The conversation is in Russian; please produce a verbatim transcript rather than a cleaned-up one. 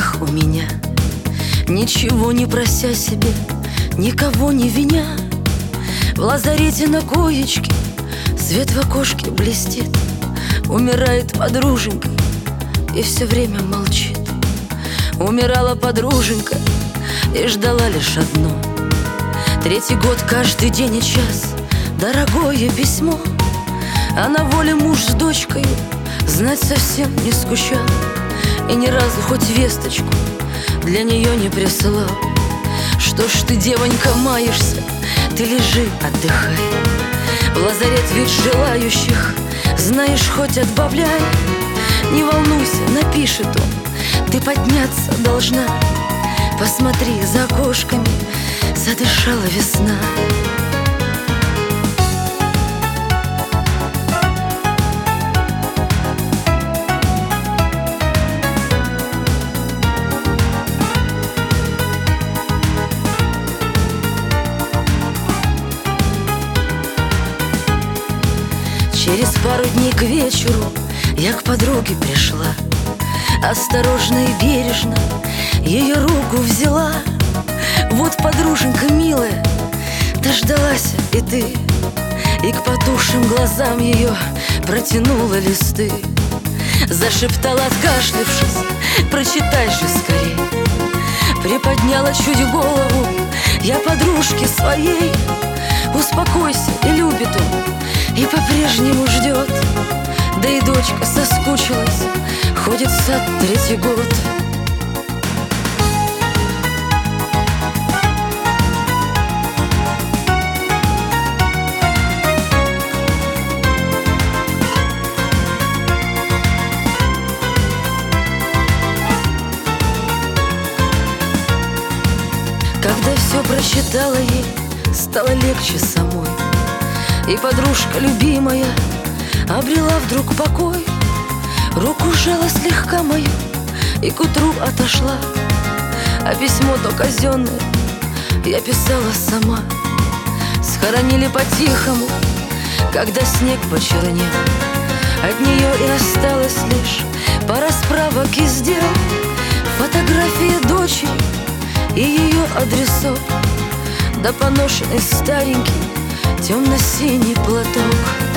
руках у меня, ничего не прося себе, никого не виня. В лазарете на коечке свет в окошке блестит. Умирает подруженька и все время молчит. Умирала подруженька и ждала лишь одно: третий год, каждый день и час дорогое письмо. А на воле муж с дочкой знать совсем не скучал, и ни разу хоть весточку для нее не присылал. Что ж ты, девонька, маешься? Ты лежи, отдыхай. В лазарет ведь желающих, знаешь, хоть отбавляй. Не волнуйся, напишет он, ты подняться должна. Посмотри, за окошками задышала весна. Через пару дней к вечеру я к подруге пришла. Осторожно и бережно ее руку взяла. Вот, подруженька милая, дождалась и ты, и к потухшим глазам ее протянула листы. Зашептала, откашлившись, прочитай же скорей. Приподняла чуть голову я подружке своей. Успокойся, и любит он, и по-прежнему ждет. Да и дочка соскучилась, ходит в сад третий год. Когда все прочитала ей, стало легче самой. И подружка любимая обрела вдруг покой. Руку сжала слегка мою и к утру отошла. А письмо-то казенное я писала сама. Схоронили по-тихому, когда снег почернел. От нее и осталось лишь пара справок из дел. Фотографии дочери и ее адресок, да поношенный старенький темно-синий платок.